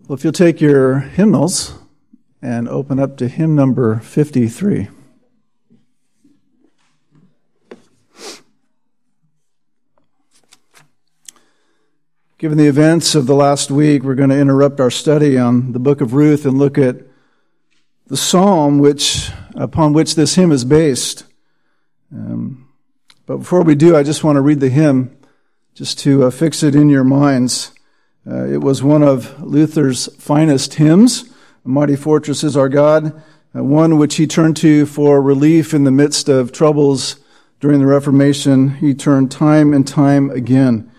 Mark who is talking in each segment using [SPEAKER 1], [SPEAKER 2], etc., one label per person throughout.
[SPEAKER 1] Well, if you'll take your hymnals and open up to hymn number 53. Given the events of the last week, we're going to interrupt our study on the book of Ruth and look at the psalm upon which this hymn is based. But before we do, I just want to read the hymn just to fix it in your minds. It was one of Luther's finest hymns, "A Mighty Fortress is Our God," one which he turned to for relief in the midst of troubles during the Reformation. He turned time and time again.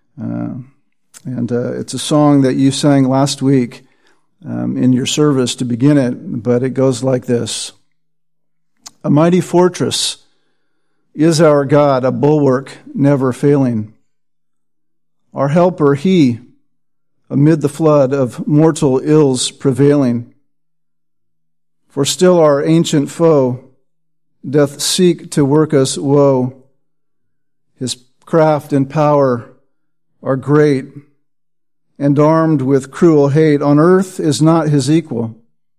[SPEAKER 1] It's a song that you sang last week in your service to begin it, but it goes like this. A mighty fortress is our God, a bulwark never failing. Our helper he, amid the flood of mortal ills prevailing. For still our ancient foe doth seek to work us woe. His craft and power are great, and armed with cruel hate, on earth is not his equal.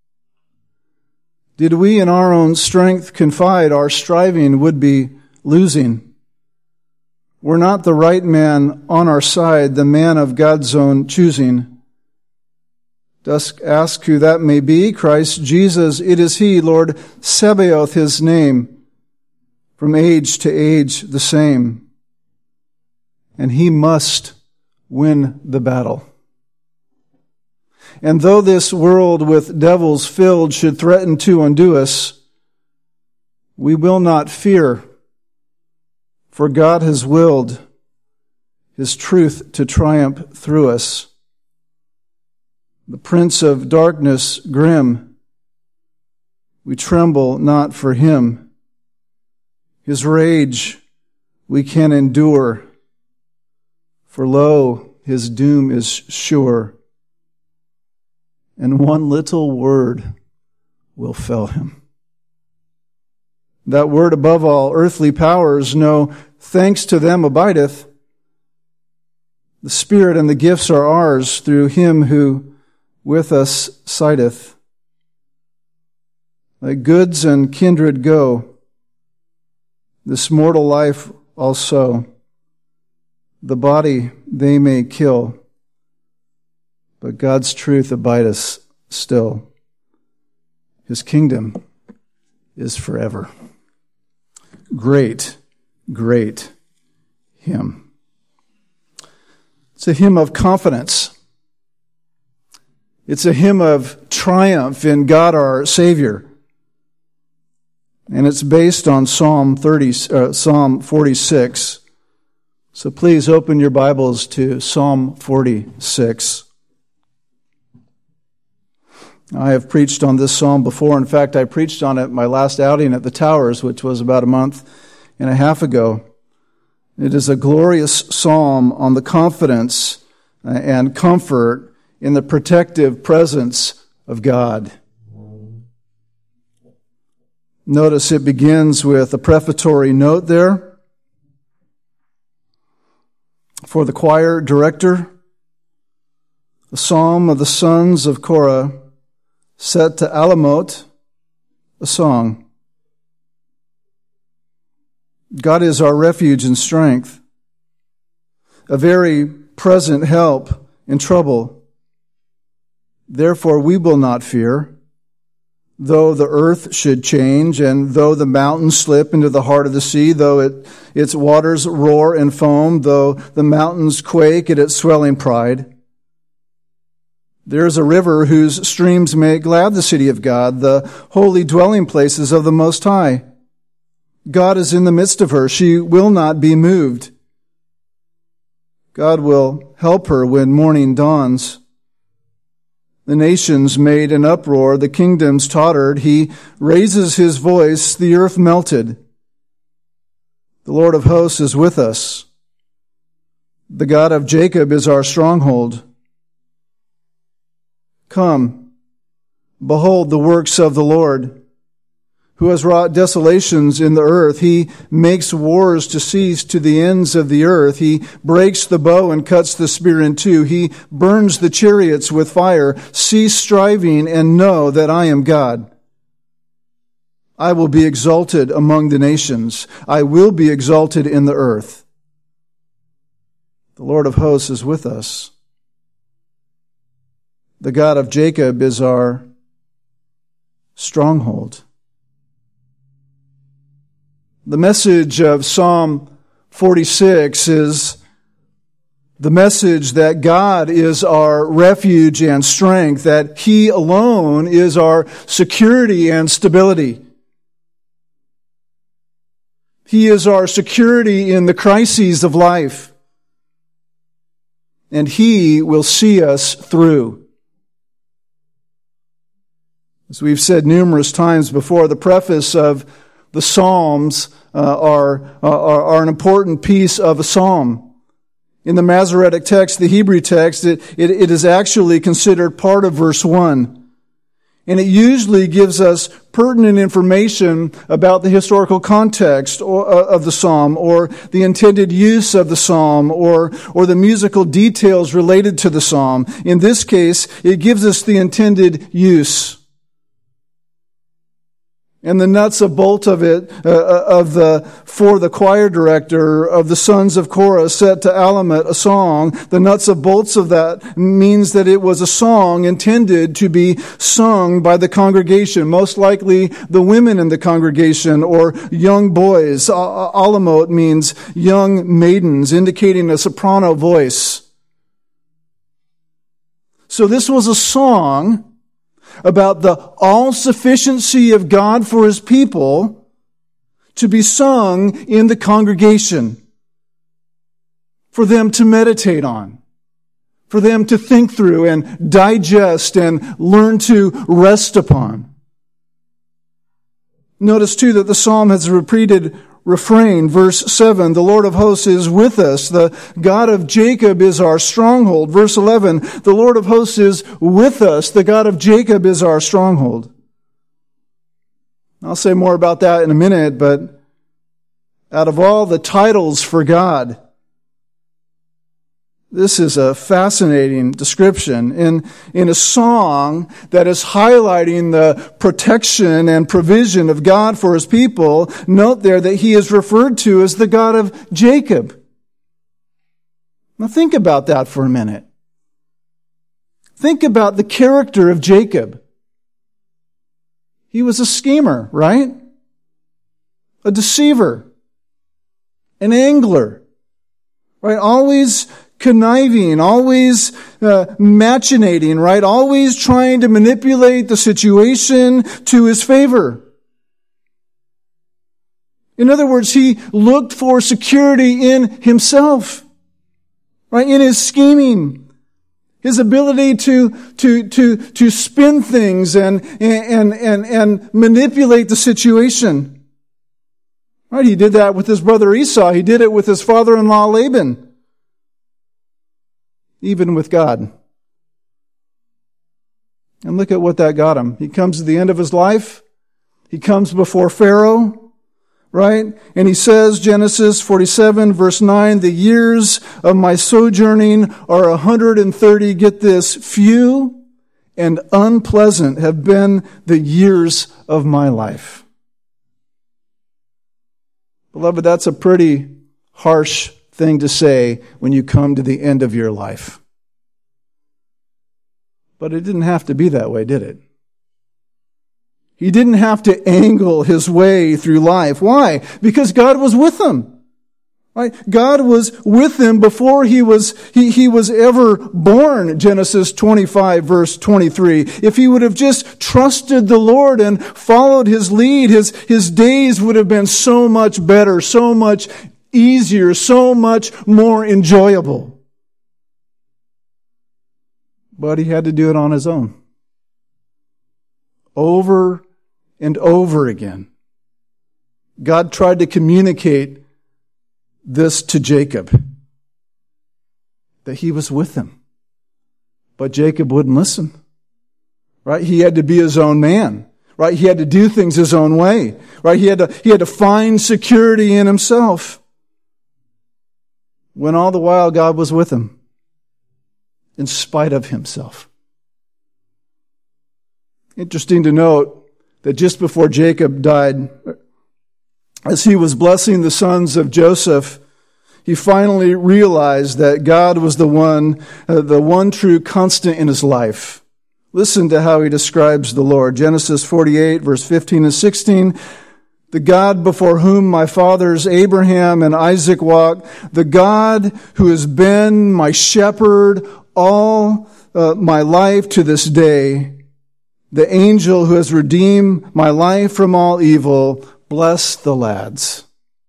[SPEAKER 1] Did we in our own strength confide, our striving would be losing. Were not the right man on our side, the man of God's own choosing. Dost ask who that may be? Christ Jesus, it is he, Lord Sabaoth his name, from age to age the same. And he must win the battle. And though this world with devils filled should threaten to undo us, we will not fear, for God has willed his truth to triumph through us. The prince of darkness grim, we tremble not for him. His rage we can endure, for lo, his doom is sure. And one little word will fell him. That word above all earthly powers, no thanks to them abideth. The Spirit and the gifts are ours through him who with us sideth. Like goods and kindred go, this mortal life also. The body they may kill, but God's truth abideth still. His kingdom is forever. Great, great hymn. It's a hymn of confidence. It's a hymn of triumph in God our Savior. And it's based on Psalm 46. So please open your Bibles to Psalm 46. I have preached on this psalm before. In fact, I preached on it my last outing at the Towers, which was about a month and a half ago. It is a glorious psalm on the confidence and comfort in the protective presence of God. Notice it begins with a prefatory note there for the choir director, a psalm of the sons of Korah, set to Alamot, a song. God is our refuge and strength, a very present help in trouble. Therefore we will not fear, though the earth should change, and though the mountains slip into the heart of the sea, though its waters roar and foam, though the mountains quake at its swelling pride. There is a river whose streams make glad the city of God, the holy dwelling places of the Most High. God is in the midst of her. She will not be moved. God will help her when morning dawns. The nations made an uproar, the kingdoms tottered. He raises his voice, the earth melted. The Lord of hosts is with us. The God of Jacob is our stronghold. Come, behold the works of the Lord, who has wrought desolations in the earth. He makes wars to cease to the ends of the earth. He breaks the bow and cuts the spear in two. He burns the chariots with fire. Cease striving and know that I am God. I will be exalted among the nations. I will be exalted in the earth. The Lord of hosts is with us. The God of Jacob is our stronghold. The message of Psalm 46 is the message that God is our refuge and strength, that He alone is our security and stability. He is our security in the crises of life, and He will see us through. As we've said numerous times before, the preface of the Psalms are an important piece of a psalm. In the Masoretic text, the Hebrew text, it is actually considered part of verse 1. And it usually gives us pertinent information about the historical context of the psalm, or the intended use of the psalm, or the musical details related to the psalm. In this case, it gives us the intended use. And the nuts and bolts of it, for the choir director of the sons of Korah set to Alamet a song. The nuts and bolts of that means that it was a song intended to be sung by the congregation, most likely the women in the congregation or young boys. Alamot means young maidens, indicating a soprano voice. So this was a song about the all-sufficiency of God for His people to be sung in the congregation, for them to meditate on, for them to think through and digest and learn to rest upon. Notice too that the psalm has a repeated refrain. Verse 7, the Lord of hosts is with us. The God of Jacob is our stronghold. Verse 11, the Lord of hosts is with us. The God of Jacob is our stronghold. I'll say more about that in a minute, but out of all the titles for God, this is a fascinating description in a song that is highlighting the protection and provision of God for His people. Note there that He is referred to as the God of Jacob. Now think about that for a minute. Think about the character of Jacob. He was a schemer, right? A deceiver. An angler. Right? Always conniving, always machinating, right? Always trying to manipulate the situation to his favor. In other words, he looked for security in himself, right? In his scheming, his ability to spin things and manipulate the situation. Right? He did that with his brother Esau. He did it with his father-in-law Laban. Even with God. And look at what that got him. He comes to the end of his life. He comes before Pharaoh, right? And he says, Genesis 47, verse 9, the years of my sojourning are 130, get this, few and unpleasant have been the years of my life. Beloved, that's a pretty harsh thing to say when you come to the end of your life. But it didn't have to be that way, did it? He didn't have to angle his way through life. Why? Because God was with him. Right? God was with him before he was ever born, Genesis 25, verse 23. If he would have just trusted the Lord and followed His lead, his days would have been so much better, so much easier, so much more enjoyable. But he had to do it on his own. Over and over again. God tried to communicate this to Jacob, that He was with him. But Jacob wouldn't listen. Right? He had to be his own man. right? He had to do things his own way, right? He had to find security in himself. When all the while God was with him, in spite of himself. Interesting to note that just before Jacob died, as he was blessing the sons of Joseph, he finally realized that God was the one true constant in his life. Listen to how he describes the Lord. Genesis 48, verse 15 and 16. The God before whom my fathers Abraham and Isaac walked, the God who has been my shepherd all my life to this day, the angel who has redeemed my life from all evil, bless the lads.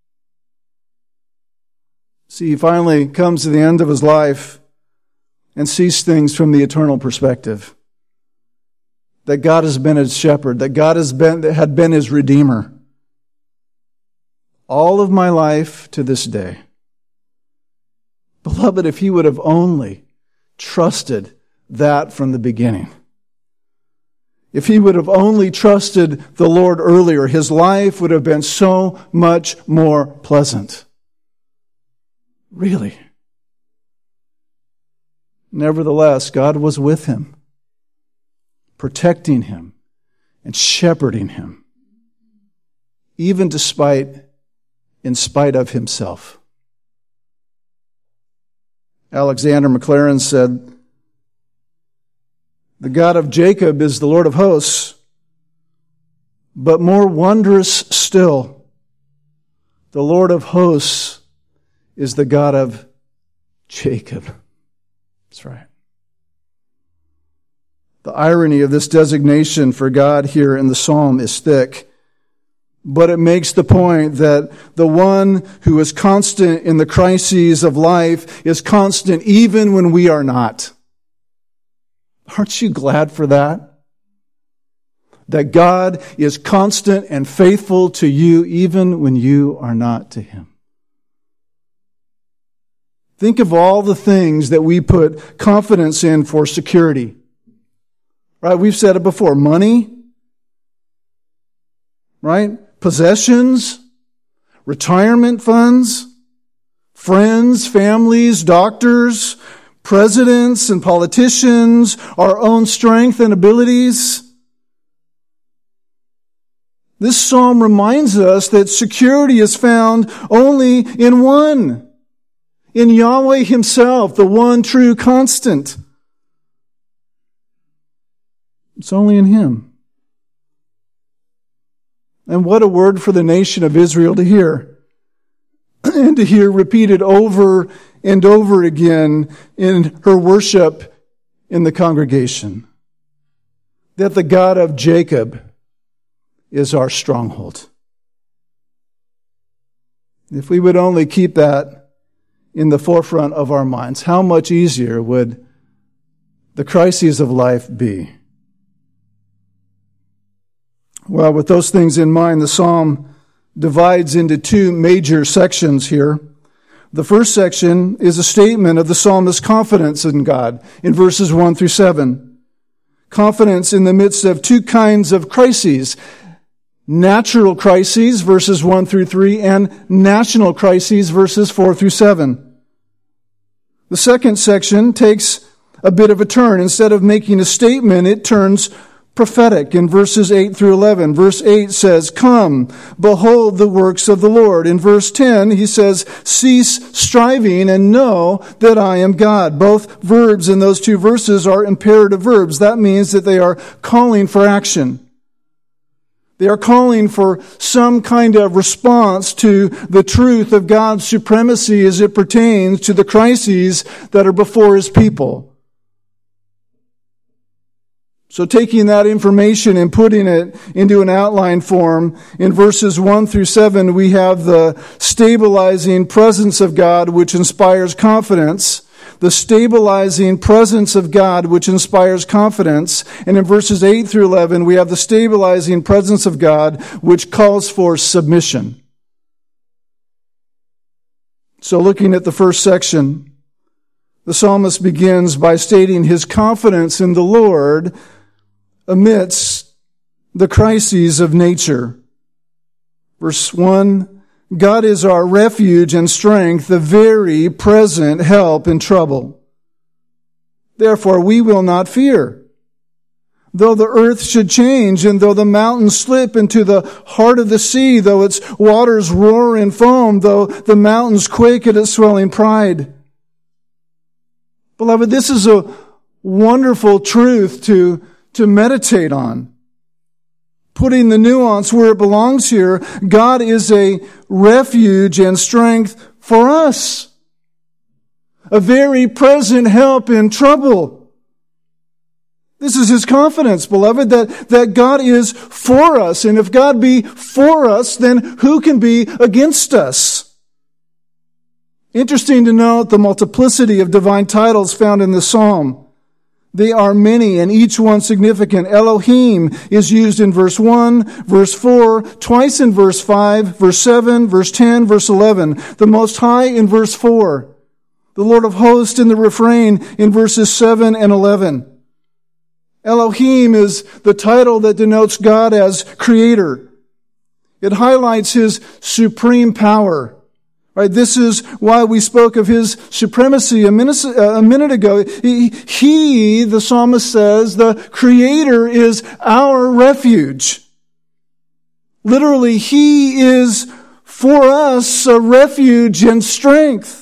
[SPEAKER 1] See, he finally comes to the end of his life and sees things from the eternal perspective. That God has been his shepherd, that God had been his redeemer. All of my life to this day. Beloved, if he would have only trusted that from the beginning. If he would have only trusted the Lord earlier, his life would have been so much more pleasant. Really. Nevertheless, God was with him, protecting him and shepherding him, even in spite of himself. Alexander Maclaren said, the God of Jacob is the Lord of hosts, but more wondrous still, the Lord of hosts is the God of Jacob. That's right. The irony of this designation for God here in the psalm is thick, but it makes the point that the one who is constant in the crises of life is constant even when we are not. Aren't you glad for that? That God is constant and faithful to you even when you are not to Him. Think of all the things that we put confidence in for security. Right? We've said it before. Money. Right? Possessions. Retirement funds. Friends, families, doctors, presidents and politicians, our own strength and abilities. This psalm reminds us that security is found only in one. In Yahweh Himself, the one true constant. It's only in Him. And what a word for the nation of Israel to hear. And to hear repeated over and over again in her worship in the congregation. That the God of Jacob is our stronghold. If we would only keep that in the forefront of our minds, how much easier would the crises of life be? Well, with those things in mind, the psalm divides into two major sections here. The first section is a statement of the psalmist's confidence in God in verses 1 through 7. Confidence in the midst of two kinds of crises. Natural crises, verses 1 through 3, and national crises, verses 4 through 7. The second section takes a bit of a turn. Instead of making a statement, it turns prophetic in verses 8 through 11. Verse 8 says, "Come, behold the works of the Lord." In verse 10, he says, "Cease striving and know that I am God." Both verbs in those two verses are imperative verbs. That means that they are calling for action. They are calling for some kind of response to the truth of God's supremacy as it pertains to the crises that are before His people. So taking that information and putting it into an outline form, in verses 1 through 7, we have the stabilizing presence of God, which inspires confidence. The stabilizing presence of God, which inspires confidence. And in verses 8 through 11, we have the stabilizing presence of God, which calls for submission. So looking at the first section, the psalmist begins by stating his confidence in the Lord amidst the crises of nature. Verse 1, God is our refuge and strength, the very present help in trouble. Therefore we will not fear. Though the earth should change, and though the mountains slip into the heart of the sea, though its waters roar and foam, though the mountains quake at its swelling pride. Beloved, this is a wonderful truth to meditate on. Putting the nuance where it belongs here, God is a refuge and strength for us. A very present help in trouble. This is his confidence, beloved, that God is for us. And if God be for us, then who can be against us? Interesting to note the multiplicity of divine titles found in the psalm. They are many and each one significant. Elohim is used in verse 1, verse 4, twice in verse 5, verse 7, verse 10, verse 11. The Most High in verse 4. The Lord of hosts in the refrain in verses 7 and 11. Elohim is the title that denotes God as creator. It highlights his supreme power. Right? This is why we spoke of his supremacy a minute ago. He, the psalmist says, the creator is our refuge. Literally, he is for us a refuge and strength.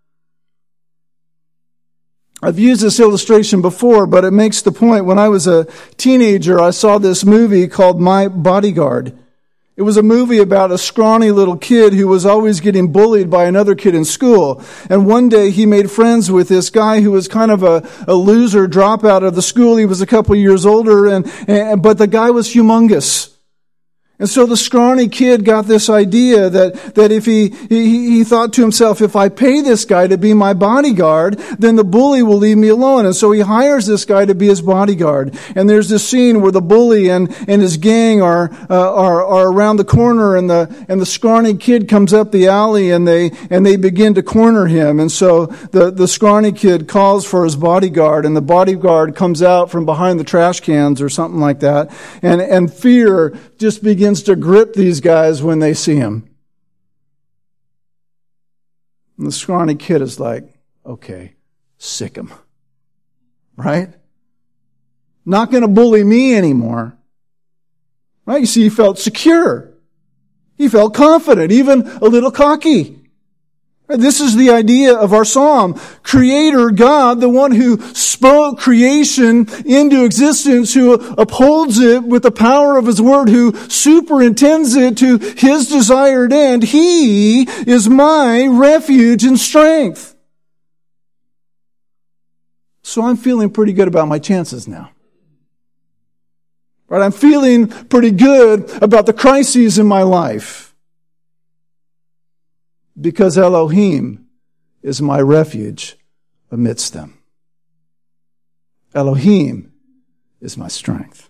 [SPEAKER 1] I've used this illustration before, but it makes the point. When I was a teenager, I saw this movie called My Bodyguard. It was a movie about a scrawny little kid who was always getting bullied by another kid in school. And one day he made friends with this guy who was kind of a loser dropout of the school. He was a couple years older, but the guy was humongous. And so the scrawny kid got this idea that if he thought to himself, if I pay this guy to be my bodyguard, then the bully will leave me alone. And so he hires this guy to be his bodyguard. And there's this scene where the bully and his gang are around the corner, and the scrawny kid comes up the alley, and they begin to corner him. And so the scrawny kid calls for his bodyguard, and the bodyguard comes out from behind the trash cans or something like that. And fear just begins to grip these guys when they see him. And the scrawny kid is like, okay, sick him. Right? Not going to bully me anymore. Right? You see, he felt secure. He felt confident, even a little cocky. This is the idea of our psalm. Creator God, the one who spoke creation into existence, who upholds it with the power of his word, who superintends it to his desired end. He is my refuge and strength. So I'm feeling pretty good about my chances now. Right? I'm feeling pretty good about the crises in my life. Because Elohim is my refuge amidst them. Elohim is my strength.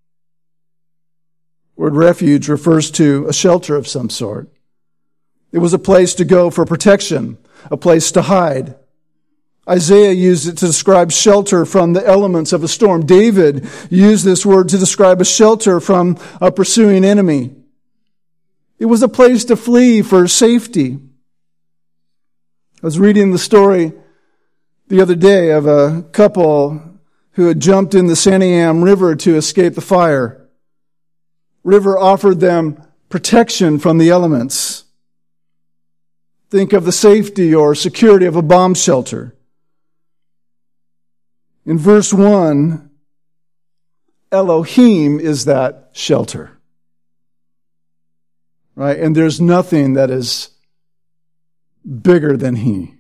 [SPEAKER 1] The word refuge refers to a shelter of some sort. It was a place to go for protection, a place to hide. Isaiah used it to describe shelter from the elements of a storm. David used this word to describe a shelter from a pursuing enemy. It was a place to flee for safety. I was reading the story the other day of a couple who had jumped in the Santiam River to escape the fire. River offered them protection from the elements. Think of the safety or security of a bomb shelter. In verse 1, Elohim is that shelter. Right? And there's nothing that is bigger than he.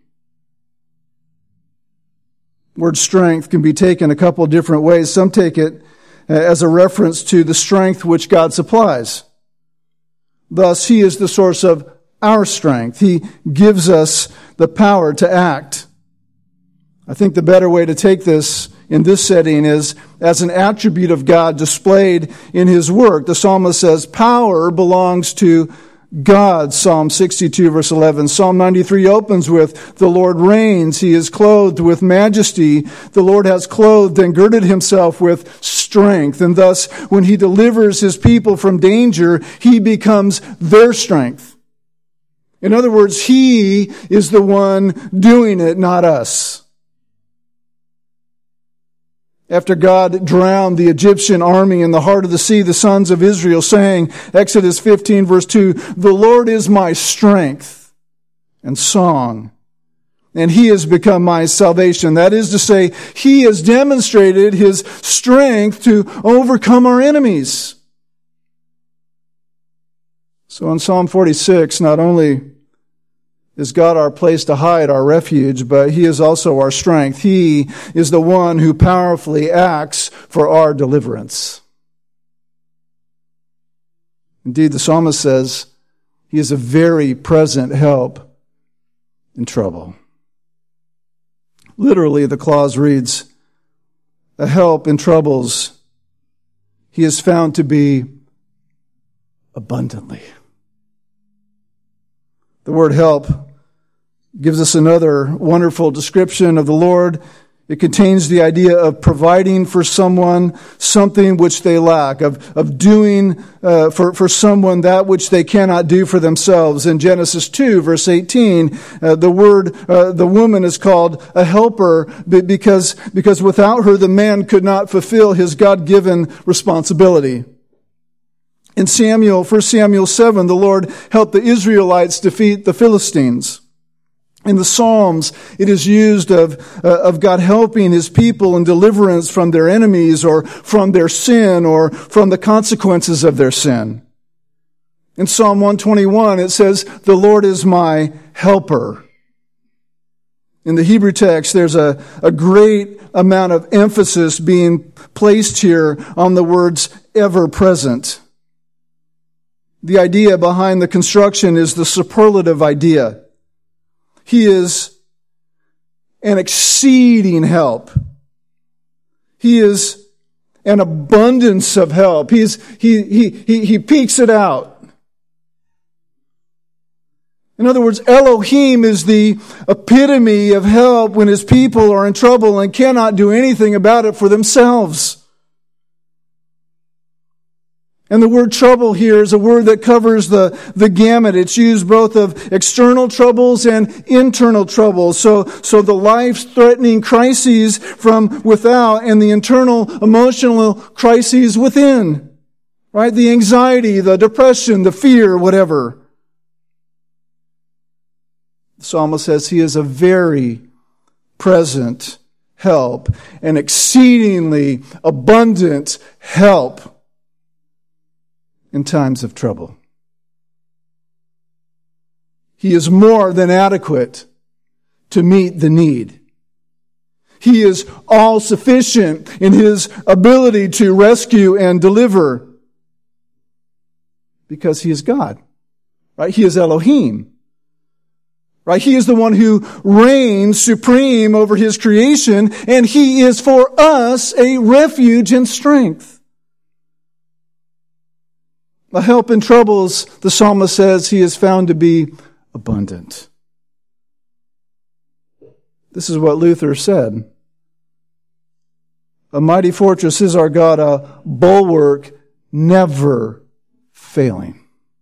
[SPEAKER 1] Word strength can be taken a couple of different ways. Some take it as a reference to the strength which God supplies. Thus, he is the source of our strength. He gives us the power to act. I think the better way to take this in this setting is as an attribute of God displayed in his work. The psalmist says, power belongs to God, Psalm 62, verse 11. Psalm 93 opens with, the Lord reigns. He is clothed with majesty. The Lord has clothed and girded himself with strength. strength. And thus, when he delivers his people from danger, he becomes their strength. In other words, he is the one doing it, not us. After God drowned the Egyptian army in the heart of the sea, the sons of Israel sang, Exodus 15 verse 2, "The Lord is my strength and song, and he has become my salvation." That is to say, he has demonstrated his strength to overcome our enemies. So in Psalm 46, not only is God our place to hide, our refuge, but he is also our strength. He is the one who powerfully acts for our deliverance. Indeed, the psalmist says he is a very present help in trouble. Literally, the clause reads, a help in troubles he is found to be abundantly. The word help gives us another wonderful description of the Lord. It contains the idea of providing for someone something which they lack, of doing for someone that which they cannot do for themselves. In Genesis 2, verse 18, the woman is called a helper because without her the man could not fulfill his God-given responsibility. In 1 Samuel 7, the Lord helped the Israelites defeat the Philistines. In the Psalms, it is used of God helping his people in deliverance from their enemies or from their sin or from the consequences of their sin. In Psalm 121, it says, "The Lord is my helper." In the Hebrew text, there's a great amount of emphasis being placed here on the words ever present. The idea behind the construction is the superlative idea. He is an exceeding help. He is an abundance of help. He peaks it out. In other words, Elohim is the epitome of help when his people are in trouble and cannot do anything about it for themselves. And the word trouble here is a word that covers the gamut. It's used both of external troubles and internal troubles. So the life-threatening crises from without and the internal emotional crises within. Right? The anxiety, the depression, the fear, whatever. The psalmist says he is a very present help, an exceedingly abundant help in times of trouble. He is more than adequate to meet the need. He is all sufficient in his ability to rescue and deliver because he is God. Right? He is Elohim. Right? He is the one who reigns supreme over his creation, and he is for us a refuge and strength. A help in troubles, the psalmist says, he is found to be abundant. This is what Luther said. A mighty fortress is our God, a bulwark never failing.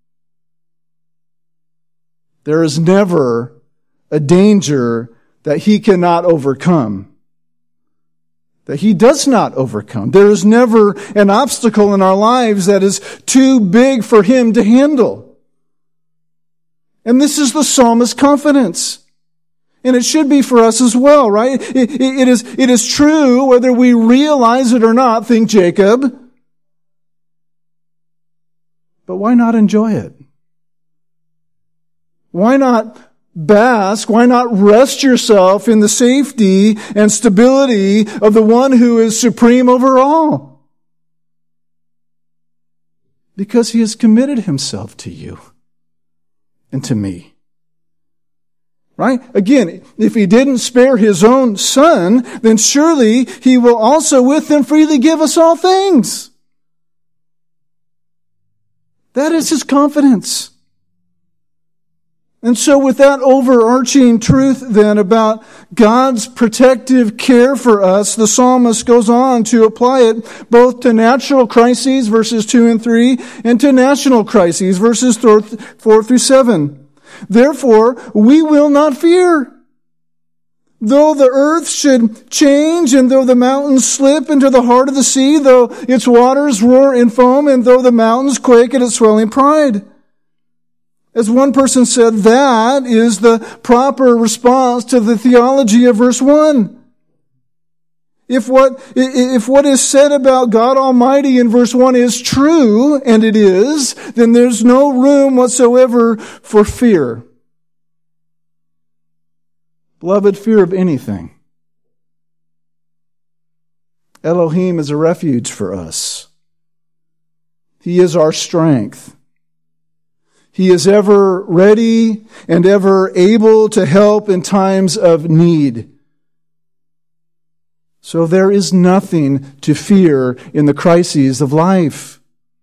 [SPEAKER 1] There is never a danger that he cannot overcome, that he does not overcome. There is never an obstacle in our lives that is too big for him to handle. And this is the psalmist's confidence. And it should be for us as well, right? It is true whether we realize it or not, think Jacob. But why not enjoy it? Why not bask? Why not rest yourself in the safety and stability of the one who is supreme over all? Because he has committed himself to you and to me. Right? Again, if he didn't spare his own son, then surely he will also with him freely give us all things. That is his confidence. And so with that overarching truth then about God's protective care for us, the psalmist goes on to apply it both to natural crises, verses 2 and 3, and to national crises, verses 4 through 7. Therefore, we will not fear. Though the earth should change, and though the mountains slip into the heart of the sea, though its waters roar in foam, and though the mountains quake at its swelling pride. As one person said, that is the proper response to the theology of verse 1. If what is said about God Almighty in verse 1 is true, and it is, then there's no room whatsoever for fear. Beloved, fear of anything. Elohim is a refuge for us. He is our strength. He is ever ready and ever able to help in times of need. So there is nothing to fear in the crises of life.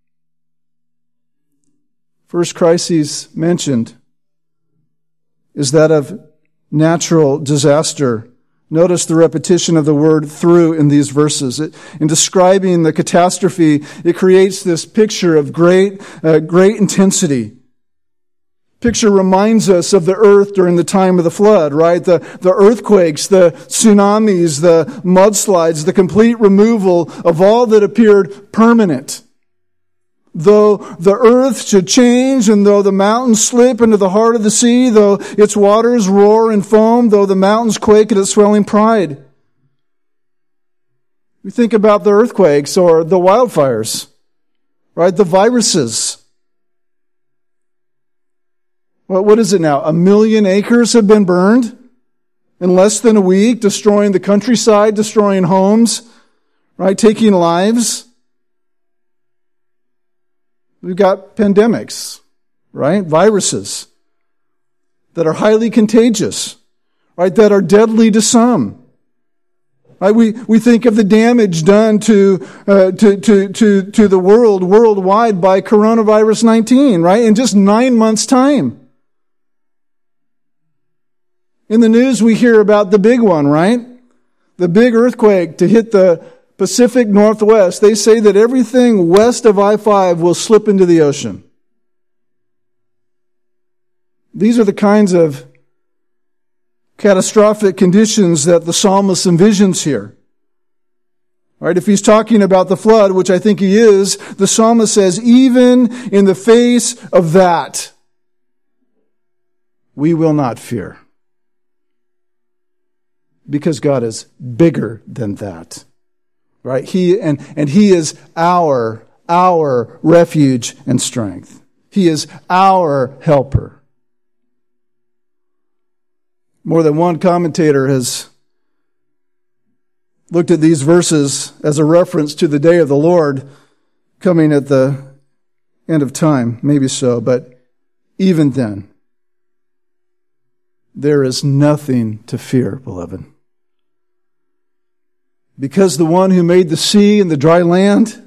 [SPEAKER 1] First crisis mentioned is that of natural disaster. Notice the repetition of the word through in these verses. In describing the catastrophe, it creates this picture of great intensity. Picture reminds us of the earth during the time of the flood, right? The earthquakes, the tsunamis, the mudslides, the complete removal of all that appeared permanent. Though the earth should change, and though the mountains slip into the heart of the sea, though its waters roar and foam, though the mountains quake at its swelling pride. We think about the earthquakes or the wildfires, right? The viruses. What is it now? 1 million acres have been burned in less than a week, destroying the countryside, destroying homes, right? Taking lives. We've got pandemics, right? Viruses that are highly contagious, right? That are deadly to some. Right? We think of the damage done to the world worldwide by coronavirus 19, right? In just 9 months' time. In the news, we hear about the big one, right? The big earthquake to hit the Pacific Northwest. They say that everything west of I-5 will slip into the ocean. These are the kinds of catastrophic conditions that the psalmist envisions here. Right? If he's talking about the flood, which I think he is, the psalmist says, even in the face of that, we will not fear. Because God is bigger than that. Right? He is our refuge and strength. He is our helper. More than one commentator has looked at these verses as a reference to the day of the Lord coming at the end of time. Maybe so, but even then, there is nothing to fear, beloved. Because the one who made the sea and the dry land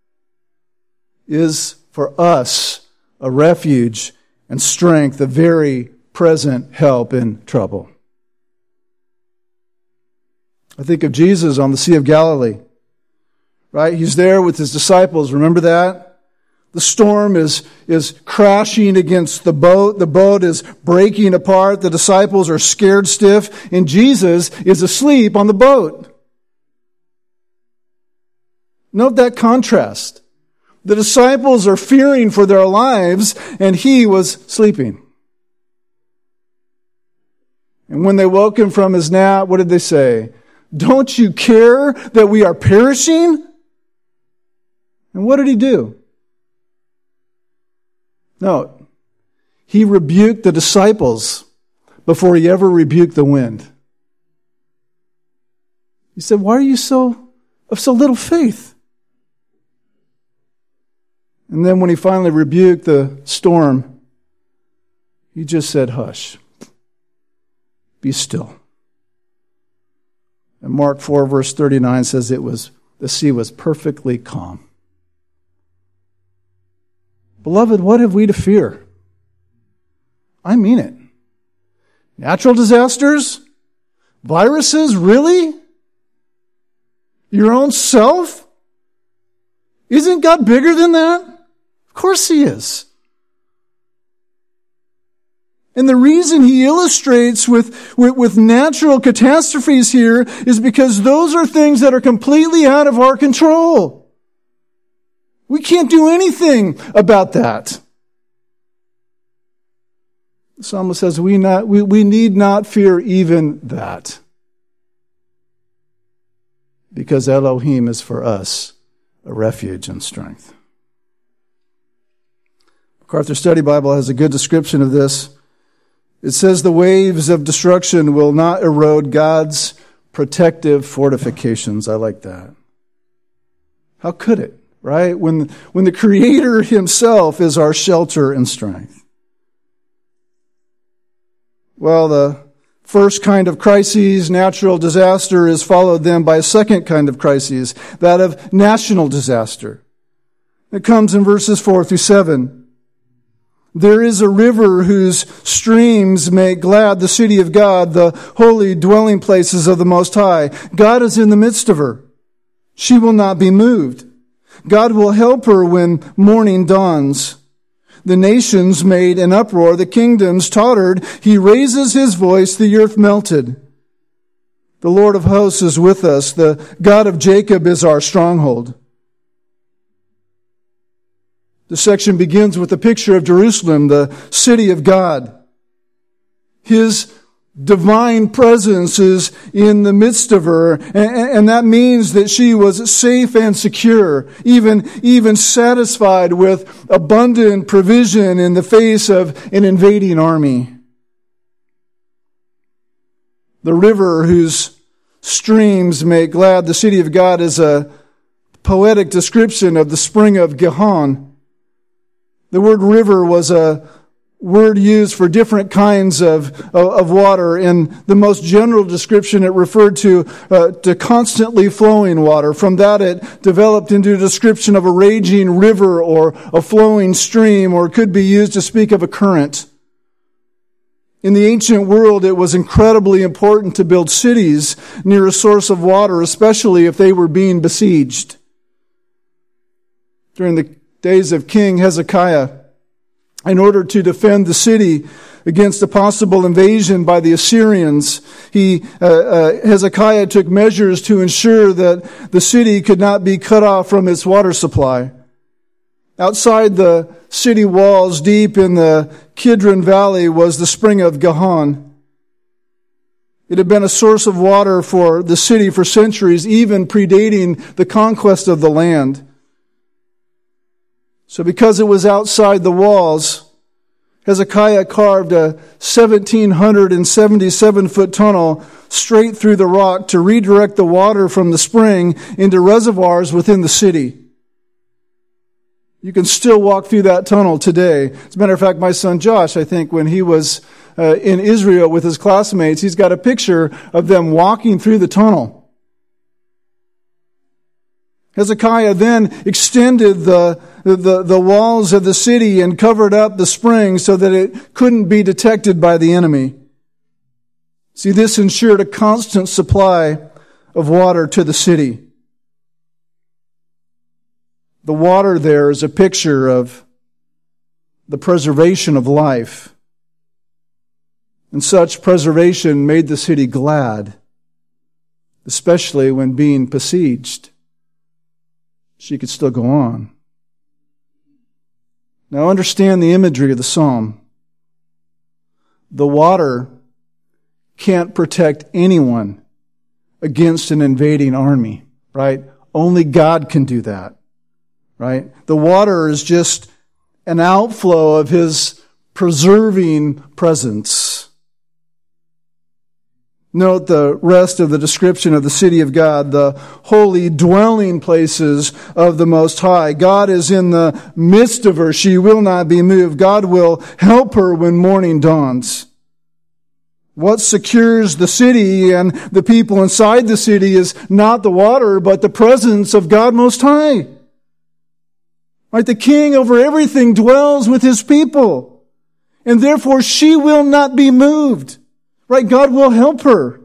[SPEAKER 1] is for us a refuge and strength, a very present help in trouble. I think of Jesus on the Sea of Galilee, right? He's there with his disciples. Remember that? The storm is crashing against the boat. The boat is breaking apart. The disciples are scared stiff, and Jesus is asleep on the boat. Note that contrast. The disciples are fearing for their lives, and he was sleeping. And when they woke him from his nap, what did they say? Don't you care that we are perishing? And what did he do? No, he rebuked the disciples before he ever rebuked the wind. He said, why are you of so little faith? And then when he finally rebuked the storm, he just said, hush, be still. And Mark 4 verse 39 says the sea was perfectly calm. Beloved, what have we to fear? I mean it. Natural disasters? Viruses? Really? Your own self? Isn't God bigger than that? Of course He is. And the reason He illustrates with natural catastrophes here is because those are things that are completely out of our control. We can't do anything about that. The psalmist says we need not fear even that, because Elohim is for us a refuge and strength. MacArthur Study Bible has a good description of this. It says the waves of destruction will not erode God's protective fortifications. I like that. How could it, right? When the Creator Himself is our shelter and strength. Well, the first kind of crises, natural disaster, is followed then by a second kind of crisis, that of national disaster. It comes in verses 4 through 7. There is a river whose streams make glad the city of God, the holy dwelling places of the Most High. God is in the midst of her. She will not be moved. God will help her when morning dawns. The nations made an uproar. The kingdoms tottered. He raises His voice. The earth melted. The Lord of hosts is with us. The God of Jacob is our stronghold. The section begins with a picture of Jerusalem, the city of God. His divine presence is in the midst of her, and that means that she was safe and secure, even satisfied with abundant provision in the face of an invading army. The river whose streams make glad the city of God is a poetic description of the spring of Gihon. The word river was a word used for different kinds of water. In the most general description, it referred to constantly flowing water. From that, it developed into a description of a raging river or a flowing stream, or it could be used to speak of a current. In the ancient world, it was incredibly important to build cities near a source of water, especially if they were being besieged. During the days of King Hezekiah, in order to defend the city against a possible invasion by the Assyrians, Hezekiah took measures to ensure that the city could not be cut off from its water supply. Outside the city walls, deep in the Kidron Valley, was the spring of Gihon. It had been a source of water for the city for centuries, even predating the conquest of the land. So because it was outside the walls, Hezekiah carved a 1,777-foot tunnel straight through the rock to redirect the water from the spring into reservoirs within the city. You can still walk through that tunnel today. As a matter of fact, my son Josh, I think when he was in Israel with his classmates, he's got a picture of them walking through the tunnel. Hezekiah then extended the walls of the city and covered up the spring so that it couldn't be detected by the enemy. See, this ensured a constant supply of water to the city. The water there is a picture of the preservation of life. And such preservation made the city glad, especially when being besieged. She could still go on. Now understand the imagery of the psalm. The water can't protect anyone against an invading army, right? Only God can do that, right? The water is just an outflow of His preserving presence. Note the rest of the description of the city of God, the holy dwelling places of the Most High. God is in the midst of her. She will not be moved. God will help her when morning dawns. What secures the city and the people inside the city is not the water, but the presence of God Most High. Right? The King over everything dwells with His people. And therefore she will not be moved. Right? God will help her.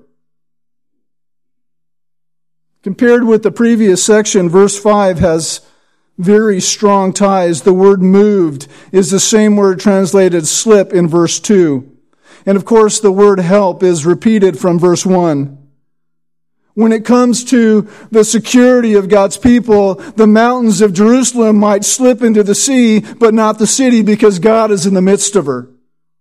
[SPEAKER 1] Compared with the previous section, verse 5 has very strong ties. The word moved is the same word translated slip in verse 2. And of course, the word help is repeated from verse 1. When it comes to the security of God's people, the mountains of Jerusalem might slip into the sea, but not the city, because God is in the midst of her.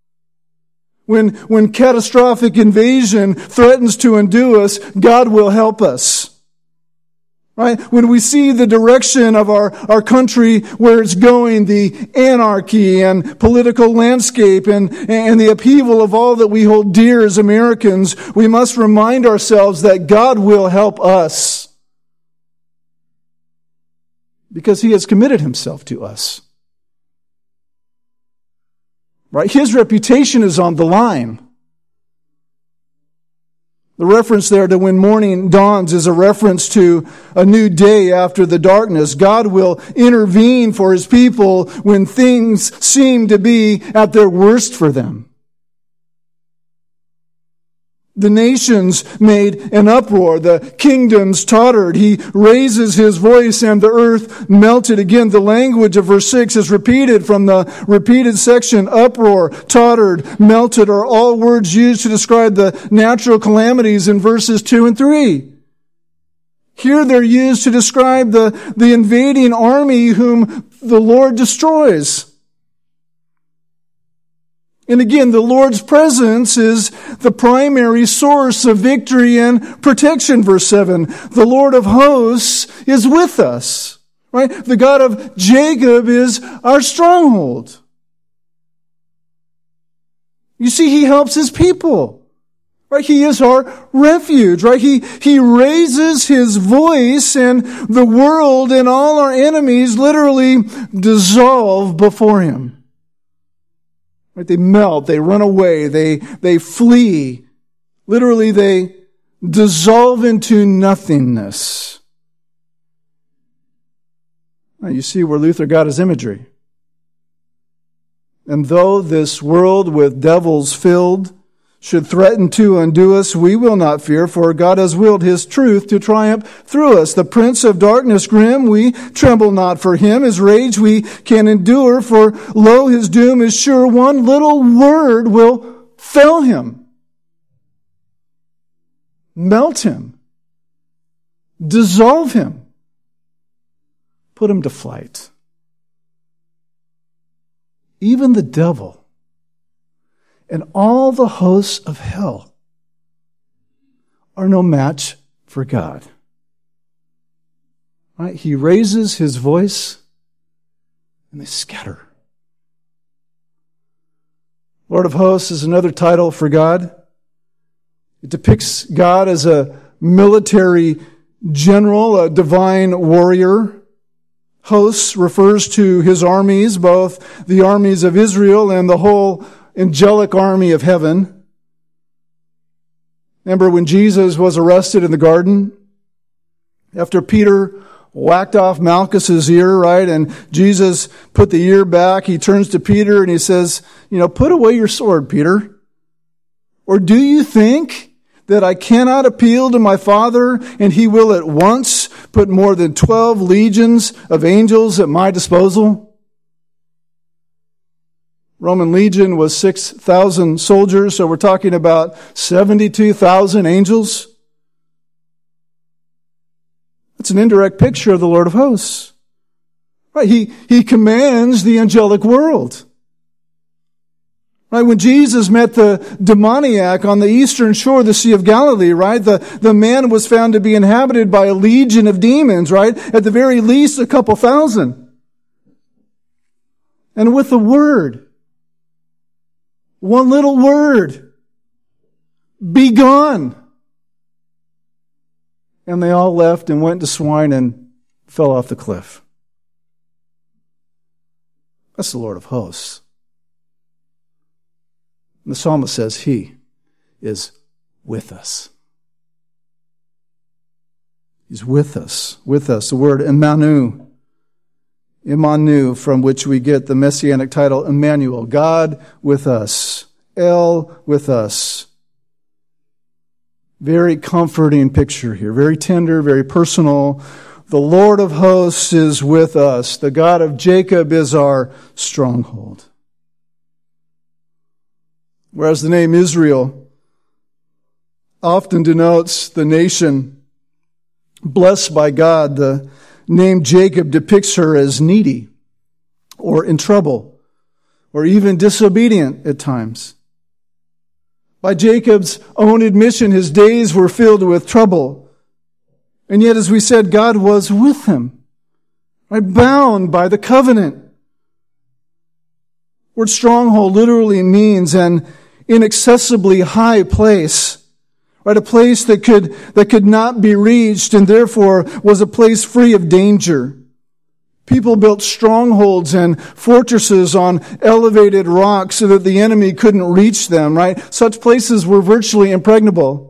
[SPEAKER 1] When catastrophic invasion threatens to undo us, God will help us. Right? When we see the direction of our country, where it's going, the anarchy and political landscape and the upheaval of all that we hold dear as Americans, we must remind ourselves that God will help us. Because He has committed Himself to us. Right? His reputation is on the line. The reference there to when morning dawns is a reference to a new day after the darkness. God will intervene for His people when things seem to be at their worst for them. The nations made an uproar. The kingdoms tottered. He raises His voice and the earth melted. Again, the language of verse 6 is repeated from the repeated section. Uproar, tottered, melted are all words used to describe the natural calamities in verses 2 and 3. Here they're used to describe the invading army whom the Lord destroys. And again, the Lord's presence is the primary source of victory and protection, verse 7. The Lord of hosts is with us, right? The God of Jacob is our stronghold. You see, He helps His people, right? He is our refuge, right? He raises His voice and the world and all our enemies literally dissolve before Him. Right? They melt, they run away, they flee. Literally, they dissolve into nothingness. Now, you see where Luther got his imagery. And though this world with devils filled should threaten to undo us, we will not fear, for God has willed His truth to triumph through us. The prince of darkness grim, we tremble not for him. His rage we can endure, for lo, his doom is sure. One little word will fell him, melt him, dissolve him, put him to flight. Even the devil and all the hosts of hell are no match for God. Right? He raises His voice and they scatter. Lord of hosts is another title for God. It depicts God as a military general, a divine warrior. Hosts refers to His armies, both the armies of Israel and the whole angelic army of heaven. Remember when Jesus was arrested in the garden? After Peter whacked off Malchus's ear, right? And Jesus put the ear back. He turns to Peter and he says, put away your sword, Peter. Or do you think that I cannot appeal to my Father and He will at once put more than 12 legions of angels at my disposal? Roman legion was 6,000 soldiers, so we're talking about 72,000 angels. That's an indirect picture of the Lord of hosts. Right? He commands the angelic world. Right? When Jesus met the demoniac on the eastern shore of the Sea of Galilee, right? The man was found to be inhabited by a legion of demons, right? At the very least, a couple thousand. And with the word, one little word, be gone. And they all left and went to swine and fell off the cliff. That's the Lord of hosts. And the psalmist says He is with us. He's with us, with us. The word Emmanuel Imanu, from which we get the messianic title Emmanuel, God with us, El with us. Very comforting picture here, very tender, very personal. The Lord of hosts is with us. The God of Jacob is our stronghold. Whereas the name Israel often denotes the nation blessed by God, the name Jacob depicts her as needy or in trouble or even disobedient at times. By Jacob's own admission, his days were filled with trouble. And yet, as we said, God was with him, right? Bound by the covenant. The word stronghold literally means an inaccessibly high place, right? A place that could not be reached and therefore was a place free of danger. People built strongholds and fortresses on elevated rocks so that the enemy couldn't reach them, right? Such places were virtually impregnable.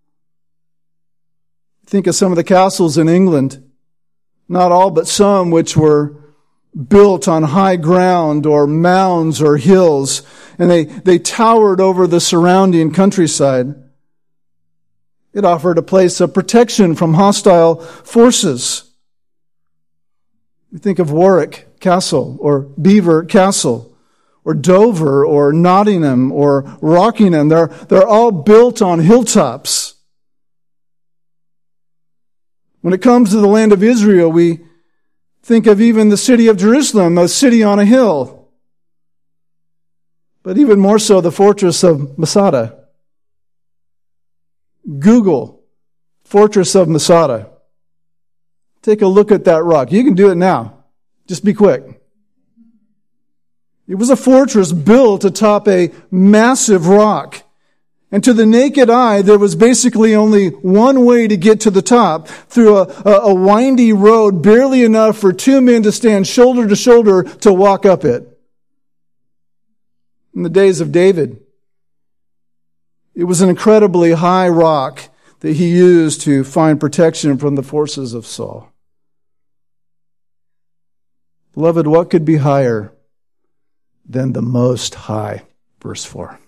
[SPEAKER 1] Think of some of the castles in England, not all but some, which were built on high ground or mounds or hills, and they towered over the surrounding countryside. It offered a place of protection from hostile forces. We think of Warwick Castle or Belvoir Castle or Dover or Nottingham or Rockingham. They're all built on hilltops. When it comes to the land of Israel, we think of even the city of Jerusalem, a city on a hill. But even more so, the fortress of Masada. Google Fortress of Masada. Take a look at that rock. You can do it now. Just be quick. It was a fortress built atop a massive rock. And to the naked eye, there was basically only one way to get to the top, through a windy road, barely enough for two men to stand shoulder to shoulder to walk up it. In the days of David, it was an incredibly high rock that he used to find protection from the forces of Saul. Beloved, what could be higher than the Most High? Verse 4.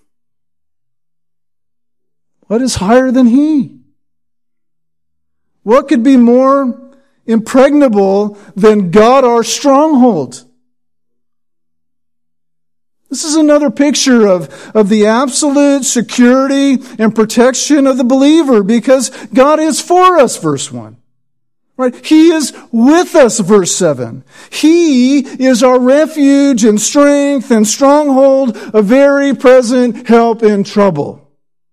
[SPEAKER 1] What is higher than He? What could be more impregnable than God, our stronghold? This is another picture of the absolute security and protection of the believer, because God is for us, verse 1. Right? He is with us, verse 7. He is our refuge and strength and stronghold, a very present help in trouble.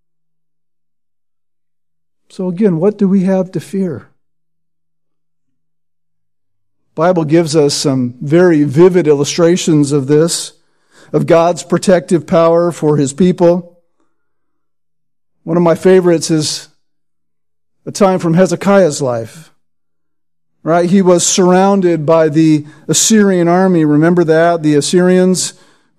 [SPEAKER 1] So again, what do we have to fear? The Bible gives us some very vivid illustrations of this, of God's protective power for His people. One of my favorites is a time from Hezekiah's life. Right? He was surrounded by the Assyrian army. Remember that? The Assyrians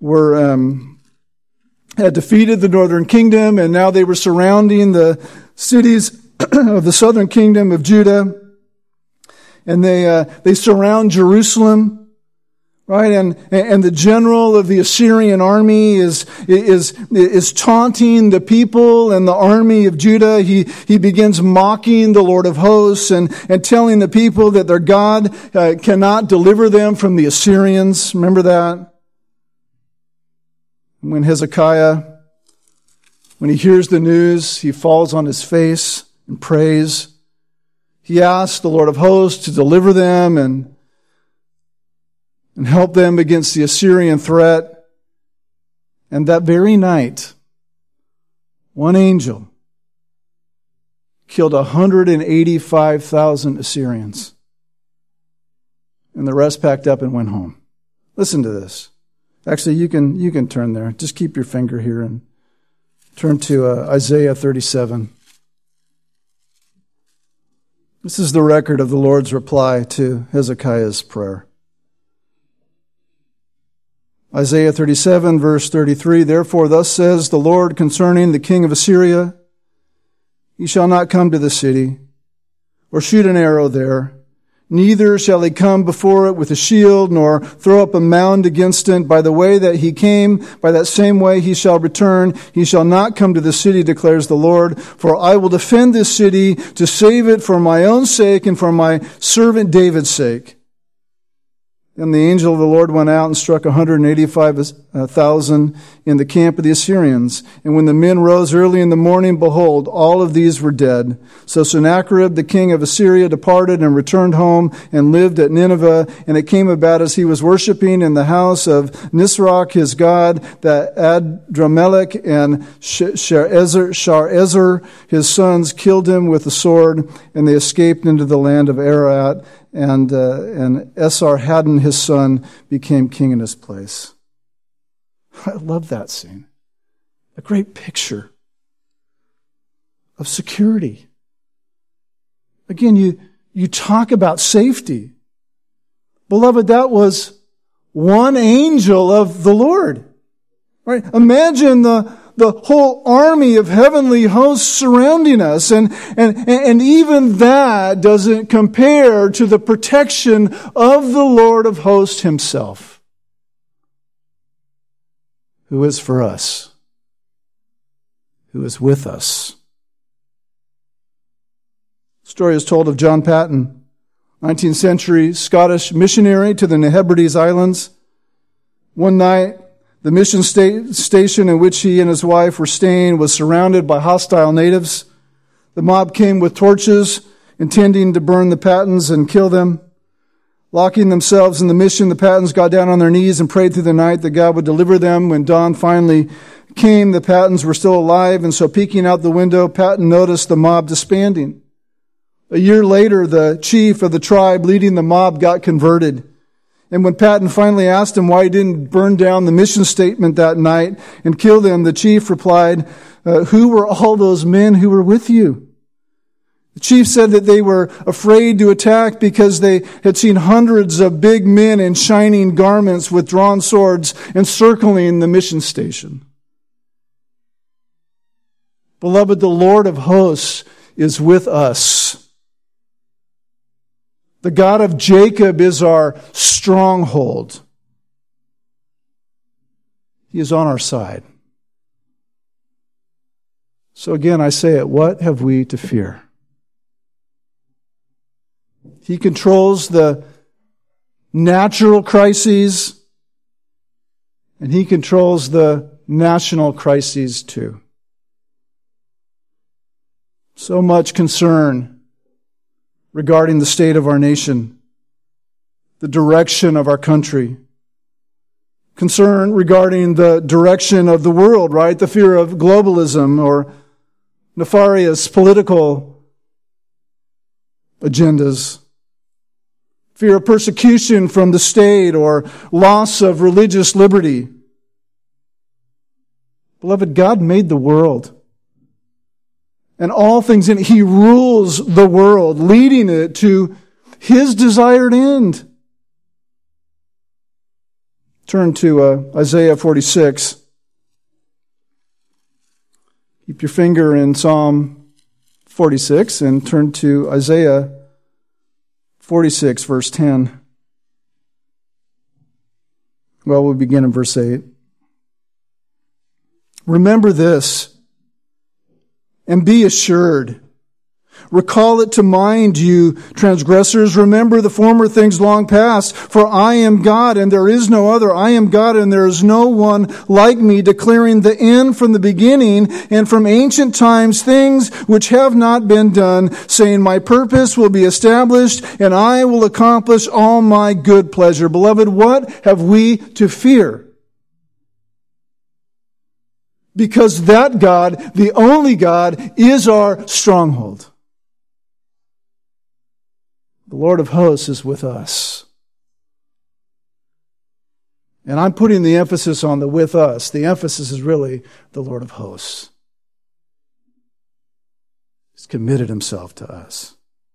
[SPEAKER 1] had defeated the northern kingdom, and now they were surrounding the cities of the southern kingdom of Judah. And they surround Jerusalem. Right? And the general of the Assyrian army is taunting the people and the army of Judah. He begins mocking the Lord of hosts and telling the people that their God cannot deliver them from the Assyrians. Remember that? When Hezekiah, when he hears the news, he falls on his face and prays. He asks the Lord of hosts to deliver them and help them against the Assyrian threat. And that very night, one angel killed 185,000 Assyrians. And the rest packed up and went home. Listen to this. Actually, you can turn there. Just keep your finger here and turn to Isaiah 37. This is the record of the Lord's reply to Hezekiah's prayer. Isaiah 37, verse 33, "Therefore thus says the Lord concerning the king of Assyria, he shall not come to the city, or shoot an arrow there, Neither shall he come before it with a shield, nor throw up a mound against it. By the way that he came, by that same way he shall return. He shall not come to the city, declares the Lord. For I will defend this city to save it for my own sake and for my servant David's sake. Then the angel of the Lord went out and struck 185,000 in the camp of the Assyrians. And when the men rose early in the morning, behold, all of these were dead. So Sennacherib, the king of Assyria, departed and returned home and lived at Nineveh. And it came about as he was worshiping in the house of Nisroch, his god, that Adramelech and Sharezer, his sons, killed him with the sword, and they escaped into the land of Ararat. And Esarhaddon, his son, became king in his place. I love that scene. A great picture of security. Again, you talk about safety. Beloved, that was one angel of the Lord. Right? Imagine the whole army of heavenly hosts surrounding us. And even that doesn't compare to the protection of the Lord of hosts himself, who is for us, who is with us. The story is told of John Paton, 19th century Scottish missionary to the Hebrides Islands. One night, the mission station in which he and his wife were staying was surrounded by hostile natives. The mob came with torches, intending to burn the Patons and kill them. Locking themselves in the mission, the Patons got down on their knees and prayed through the night that God would deliver them. When dawn finally came, the Patons were still alive, and so peeking out the window, Paton noticed the mob disbanding. A year later, the chief of the tribe leading the mob got converted. And when Paton finally asked him why he didn't burn down the mission statement that night and kill them, the chief replied, "Who were all those men who were with you?" The chief said that they were afraid to attack because they had seen hundreds of big men in shining garments with drawn swords encircling the mission station. Beloved, the Lord of hosts is with us. The God of Jacob is our stronghold. He is on our side. So again, I say it, what have we to fear? He controls the natural crises, and he controls the national crises too. So much concern regarding the state of our nation, the direction of our country. Concern regarding the direction of the world, right? The fear of globalism or nefarious political agendas. Fear of persecution from the state or loss of religious liberty. Beloved, God made the world and all things in it. He rules the world, leading it to His desired end. Turn to Isaiah 46. Keep your finger in Psalm 46 and turn to Isaiah 46, verse 10. Well, we'll begin in verse 8. Remember this, and be assured. Recall it to mind, you transgressors. Remember the former things long past. For I am God, and there is no other. I am God, and there is no one like me, declaring the end from the beginning, and from ancient times things which have not been done, saying, my purpose will be established, and I will accomplish all my good pleasure. Beloved, what have we to fear? Because that God, the only God, is our stronghold. The Lord of hosts is with us. And I'm putting the emphasis on the with us. The emphasis is really the Lord of hosts. He's committed himself to us.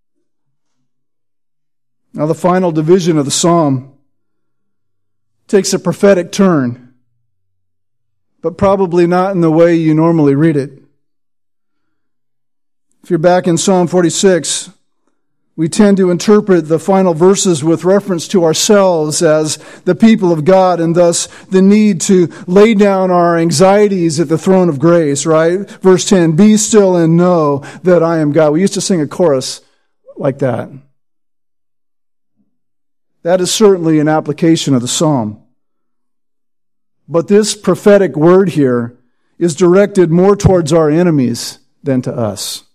[SPEAKER 1] Now the final division of the psalm takes a prophetic turn, but probably not in the way you normally read it. If you're back in Psalm 46, We tend to interpret the final verses with reference to ourselves as the people of God, and thus the need to lay down our anxieties at the throne of grace, right? Verse 10, be still and know that I am God. We used to sing a chorus like that. That is certainly an application of the psalm. But this prophetic word here is directed more towards our enemies than to us.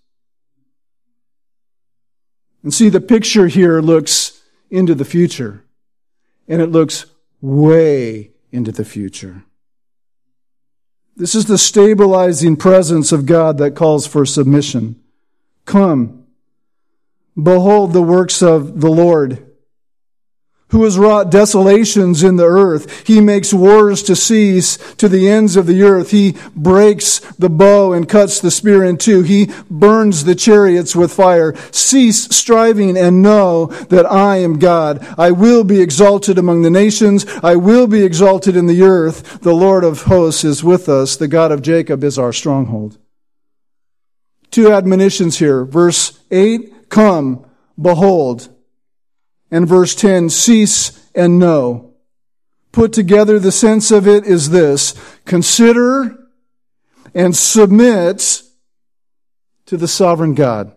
[SPEAKER 1] And see, the picture here looks into the future, and it looks way into the future. This is the stabilizing presence of God that calls for submission. Come, behold the works of the Lord, who has wrought desolations in the earth. He makes wars to cease to the ends of the earth. He breaks the bow and cuts the spear in two. He burns the chariots with fire. Cease striving and know that I am God. I will be exalted among the nations. I will be exalted in the earth. The Lord of hosts is with us. The God of Jacob is our stronghold. Two admonitions here. Verse 8, come, behold. And verse 10, cease and know. Put together, the sense of it is this: consider and submit to the sovereign God.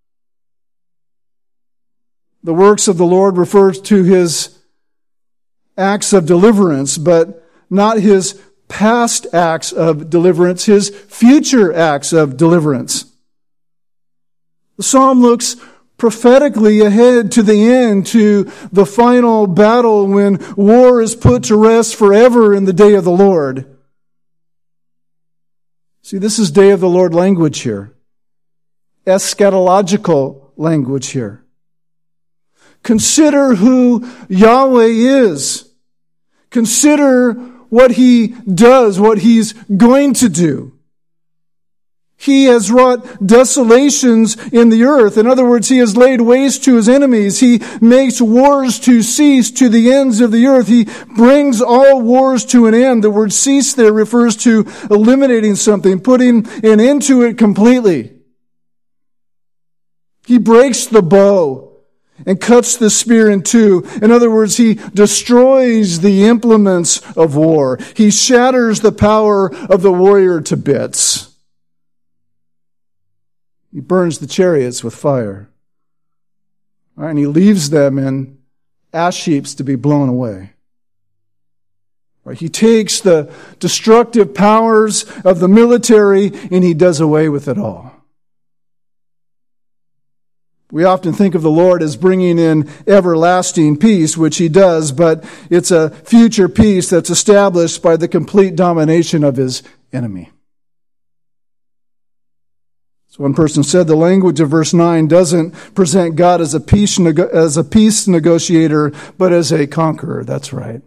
[SPEAKER 1] The works of the Lord refers to His acts of deliverance, but not His past acts of deliverance, His future acts of deliverance. The psalm looks prophetically ahead to the end, to the final battle when war is put to rest forever in the day of the Lord. See, this is day of the Lord language here. Eschatological language here. Consider who Yahweh is. Consider what He does, what He's going to do. He has wrought desolations in the earth. In other words, He has laid waste to His enemies. He makes wars to cease to the ends of the earth. He brings all wars to an end. The word cease there refers to eliminating something, putting an end to it completely. He breaks the bow and cuts the spear in two. In other words, He destroys the implements of war. He shatters the power of the warrior to bits. He burns the chariots with fire. All right, and He leaves them in ash heaps to be blown away. All right, He takes the destructive powers of the military and He does away with it all. We often think of the Lord as bringing in everlasting peace, which He does, but it's a future peace that's established by the complete domination of His enemy. So one person said the language of verse 9 doesn't present God as a peace negotiator, but as a conqueror. That's right.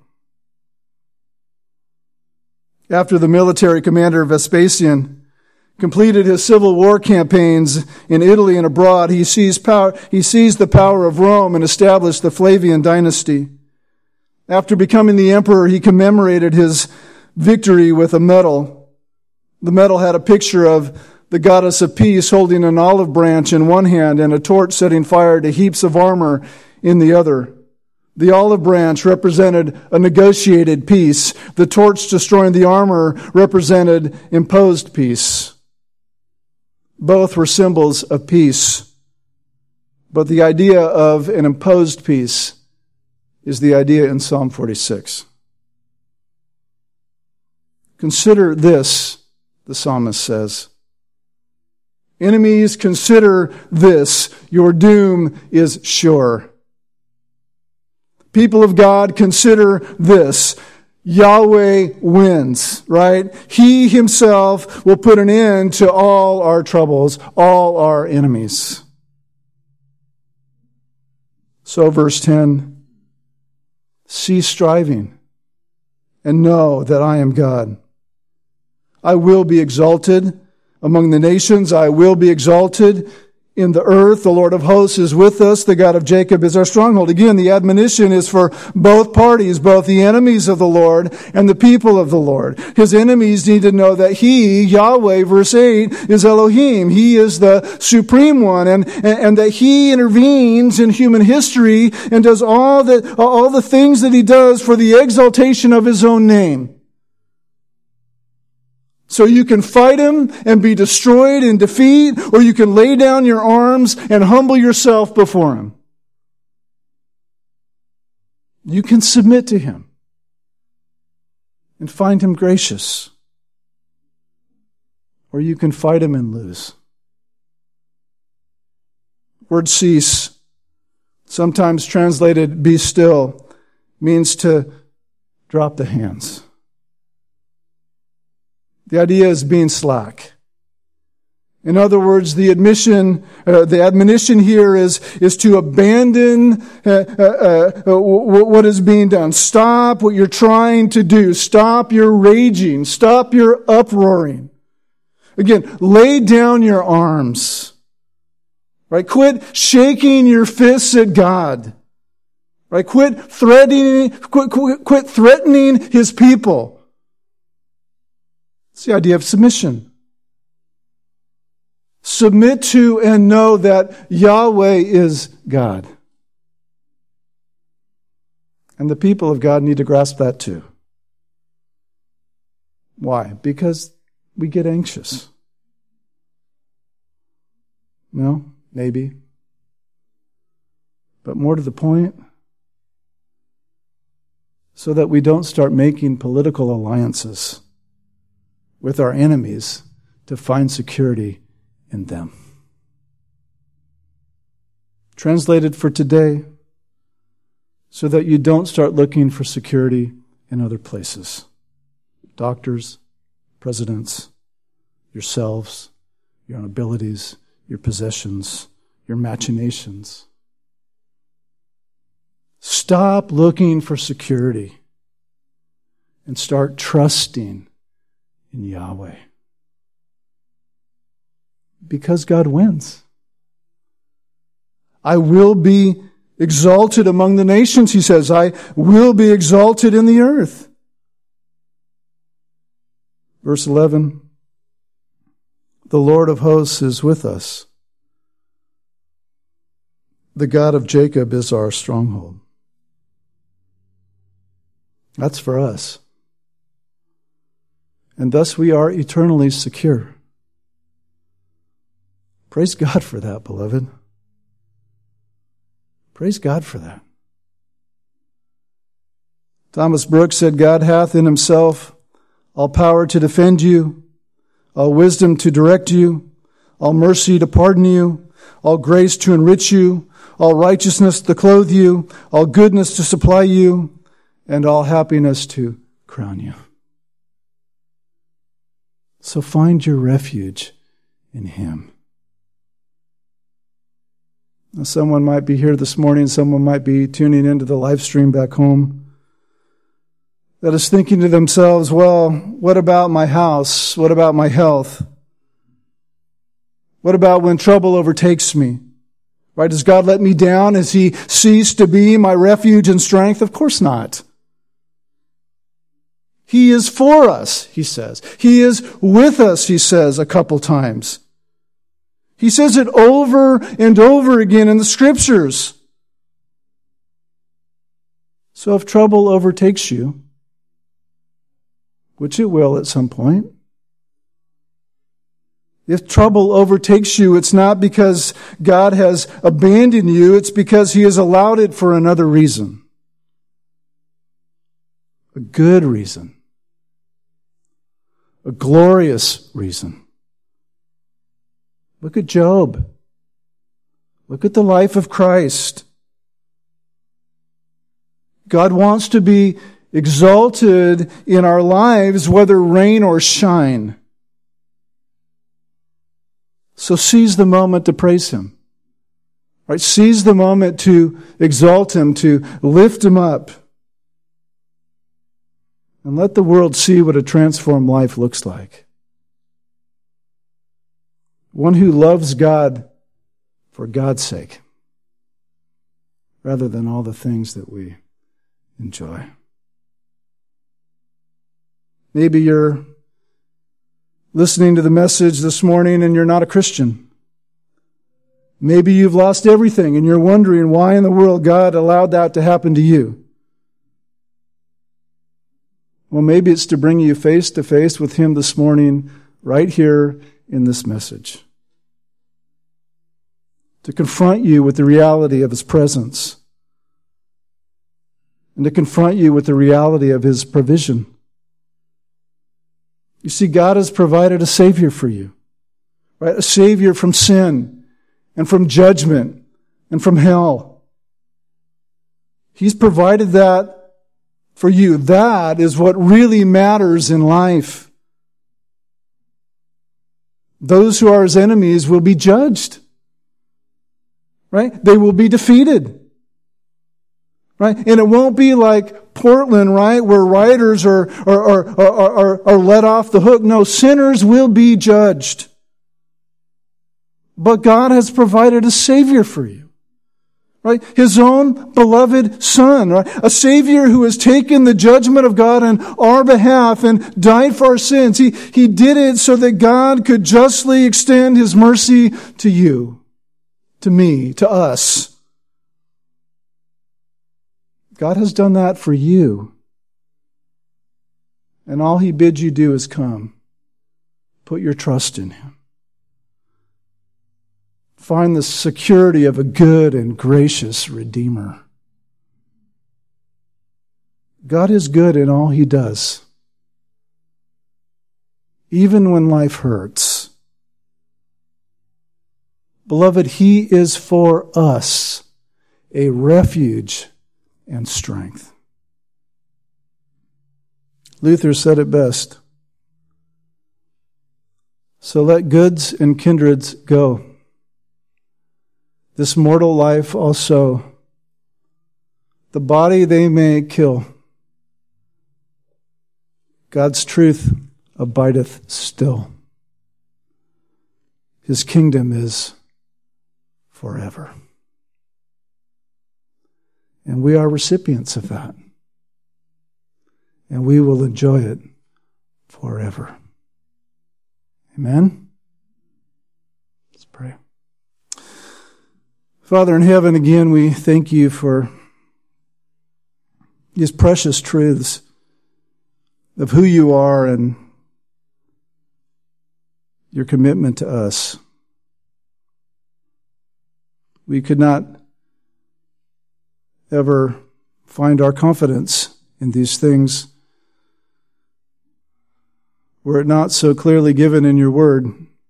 [SPEAKER 1] After the military commander Vespasian completed his civil war campaigns in Italy and abroad, he seized the power of Rome and established the Flavian dynasty. After becoming the emperor, he commemorated his victory with a medal. The medal had a picture of the goddess of peace holding an olive branch in one hand and a torch setting fire to heaps of armor in the other. The olive branch represented a negotiated peace. The torch destroying the armor represented imposed peace. Both were symbols of peace. But the idea of an imposed peace is the idea in Psalm 46. Consider this, the psalmist says. Enemies, consider this. Your doom is sure. People of God, consider this. Yahweh wins, right? He Himself will put an end to all our troubles, all our enemies. So verse 10, cease striving and know that I am God. I will be exalted among the nations. I will be exalted in the earth. The Lord of hosts is with us. The God of Jacob is our stronghold. Again, the admonition is for both parties, both the enemies of the Lord and the people of the Lord. His enemies need to know that He, Yahweh, verse 8, is Elohim. He is the supreme one, and that He intervenes in human history and does all the things that He does for the exaltation of His own name. So you can fight Him and be destroyed in defeat, or you can lay down your arms and humble yourself before Him. You can submit to Him and find Him gracious, or you can fight Him and lose. Word cease, sometimes translated be still, means to drop the hands. The idea is being slack. In other words, the admonition here is to abandon what is being done. Stop what you're trying to do. Stop your raging. Stop your uproaring. Again, lay down your arms. Right? Quit shaking your fists at God. Right? Quit threatening His people. It's the idea of submission. Submit to and know that Yahweh is God. And the people of God need to grasp that too. Why? Because we get anxious. No, maybe. But more to the point, so that we don't start making political alliances with our enemies to find security in them. Translated for today, so that you don't start looking for security in other places. Doctors, presidents, yourselves, your own abilities, your possessions, your machinations. Stop looking for security and start trusting in Yahweh. Because God wins. I will be exalted among the nations, He says. I will be exalted in the earth. Verse 11. The Lord of hosts is with us. The God of Jacob is our stronghold. That's for us. And thus we are eternally secure. Praise God for that, beloved. Praise God for that. Thomas Brooks said, God hath in Himself all power to defend you, all wisdom to direct you, all mercy to pardon you, all grace to enrich you, all righteousness to clothe you, all goodness to supply you, and all happiness to crown you. So find your refuge in Him. Now, someone might be here this morning, someone might be tuning into the live stream back home, that is thinking to themselves, well, what about my house? What about my health? What about when trouble overtakes me? Right? Does God let me down? Has He ceased to be my refuge and strength? Of course not. He is for us, He says. He is with us, He says a couple times. He says it over and over again in the Scriptures. So if trouble overtakes you, which it will at some point, if trouble overtakes you, it's not because God has abandoned you, it's because He has allowed it for another reason. A good reason. A glorious reason. Look at Job. Look at the life of Christ. God wants to be exalted in our lives, whether rain or shine. So seize the moment to praise Him. Right? Seize the moment to exalt Him, to lift Him up. And let the world see what a transformed life looks like. One who loves God for God's sake, rather than all the things that we enjoy. Maybe you're listening to the message this morning and you're not a Christian. Maybe you've lost everything and you're wondering why in the world God allowed that to happen to you. Well, maybe it's to bring you face to face with Him this morning, right here in this message. To confront you with the reality of His presence. And to confront you with the reality of His provision. You see, God has provided a Savior for you. Right? A Savior from sin and from judgment and from hell. He's provided that for you. That is what really matters in life. Those who are His enemies will be judged. Right? They will be defeated. Right? And it won't be like Portland, right, where writers are let off the hook. No, sinners will be judged. But God has provided a Savior for you. Right? His own beloved Son, right? A Savior who has taken the judgment of God on our behalf and died for our sins. He did it so that God could justly extend His mercy to you, to me, to us. God has done that for you. And all He bids you do is come. Put your trust in Him. Find the security of a good and gracious Redeemer. God is good in all He does. Even when life hurts. Beloved, He is for us a refuge and strength. Luther said it best. So let goods and kindreds go. This mortal life also, the body they may kill. God's truth abideth still. His kingdom is forever. And we are recipients of that. And we will enjoy it forever. Amen? Let's pray. Father in heaven, again, we thank You for these precious truths of who You are and Your commitment to us. We could not ever find our confidence in these things were it not so clearly given in Your word.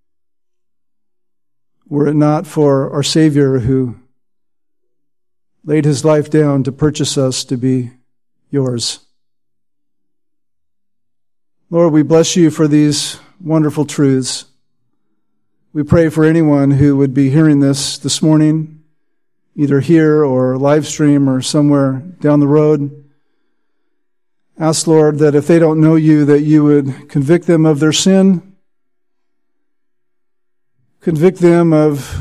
[SPEAKER 1] Were it not for our Savior who laid His life down to purchase us to be Yours. Lord, we bless You for these wonderful truths. We pray for anyone who would be hearing this morning, either here or live stream or somewhere down the road. Ask, Lord, that if they don't know You, that You would convict them of their sin. Convict them of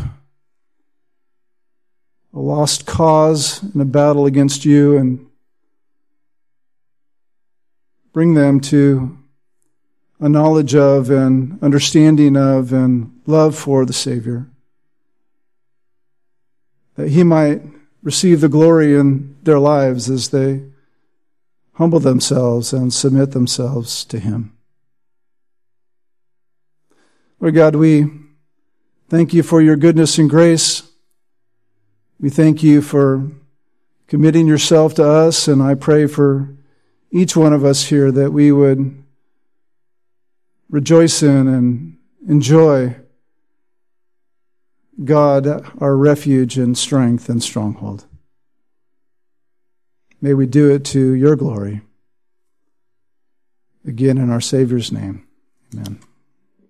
[SPEAKER 1] a lost cause in a battle against You, and bring them to a knowledge of and understanding of and love for the Savior, that He might receive the glory in their lives as they humble themselves and submit themselves to Him. Lord God, we thank You for Your goodness and grace. We thank You for committing Yourself to us, and I pray for each one of us here that we would rejoice in and enjoy God, our refuge and strength and stronghold. May we do it to Your glory. Again, in our Savior's name, amen.